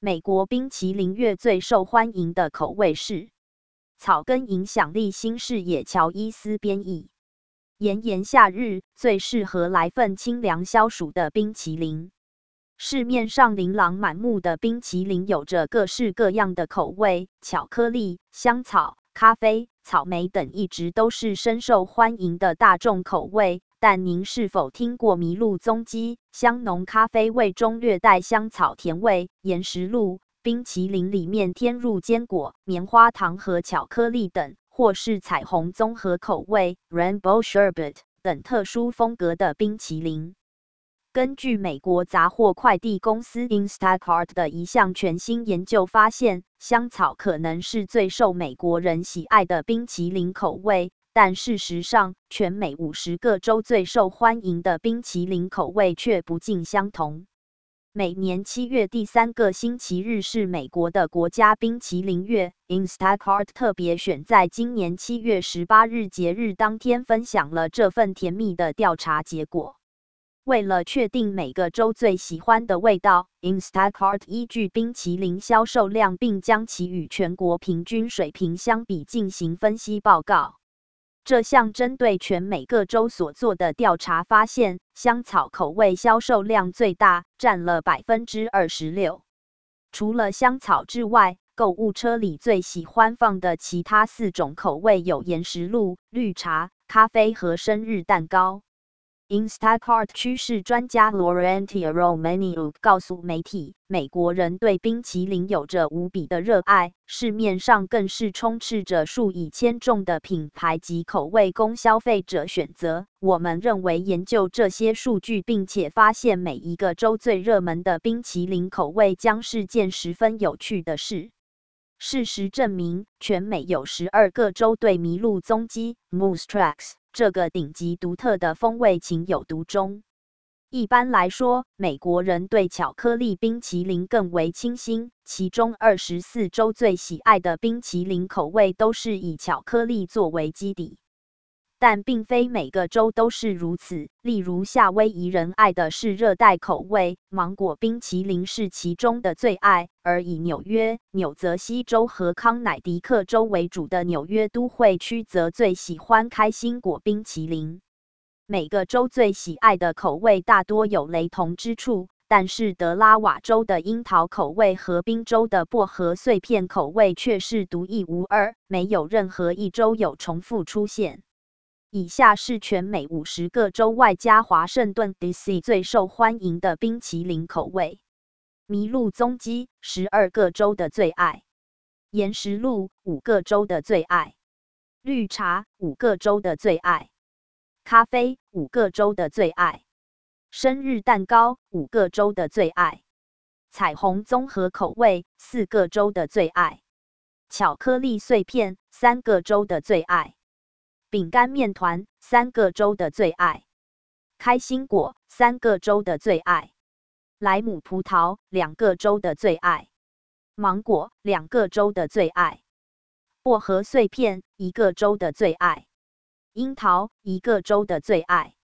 美国冰淇淋月最受欢迎的口味是草根影响力新视野乔伊斯编译。炎炎夏日，最适合来份清凉消暑的冰淇淋。市面上琳琅满目的冰淇淋有着各式各样的口味，巧克力、香草、咖啡、草莓等一直都是深受欢迎的大众口味。但您是否听过麋鹿踪迹？香浓咖啡味中略带香草甜味，岩石鹿冰淇淋里面添入坚果、棉花糖和巧克力等，或是彩虹综合口味 （Rainbow Sherbet） 等特殊风格的冰淇淋。根据美国杂货快递公司 Instacart 的一项全新研究发现，香草可能是最受美国人喜爱的冰淇淋口味。但事实上，全美50个州最受欢迎的冰淇淋口味却不尽相同。每年7月第3个星期日是美国的国家冰淇淋月 ，Instacart 特别选在今年7月18日节日当天分享了这份甜蜜的调查结果。为了确定每个州最喜欢的味道 ，Instacart 依据冰淇淋销售量并将其与全国平均水平相比进行分析报告。这项针对全美各州所做的调查发现，香草口味销售量最大，占了26%。除了香草之外，购物车里最喜欢放的其他4种口味有岩石鹿、绿茶、咖啡和生日蛋糕。Instacart 趋势专家 Laurentia Romaniuk 告诉媒体，美国人对冰淇淋有着无比的热爱，市面上更是充斥着数以千种的品牌及口味供消费者选择。我们认为研究这些数据，并且发现每一个州最热门的冰淇淋口味将是件十分有趣的事。事实证明，全美有12个州对麋鹿踪迹 Moose Tracks 这个顶级独特的风味情有独钟。一般来说，美国人对巧克力冰淇淋更为倾心，其中24州最喜爱的冰淇淋口味都是以巧克力作为基底。但并非每个州都是如此，例如夏威夷人爱的是热带口味，芒果冰淇淋是其中的最爱，而以纽约、纽泽西州和康乃狄克州为主的纽约都会区则最喜欢开心果冰淇淋。每个州最喜爱的口味大多有雷同之处，但是德拉瓦州的樱桃口味和宾州的薄荷碎片口味却是独一无二，没有任何一州有重复出现。以下是全美50个州外加华盛顿 DC 最受欢迎的冰淇淋口味。麋鹿踪迹12个州的最爱，岩石鹿5个州的最爱，绿茶5个州的最爱，咖啡5个州的最爱，生日蛋糕5个州的最爱，彩虹综合口味4个州的最爱，巧克力碎片3个州的最爱。饼干面团3个州的最爱，开心果3个州的最爱，莱姆葡萄2个州的最爱，芒果2个州的最爱，薄荷碎片1个州的最爱，樱桃1个州的最爱。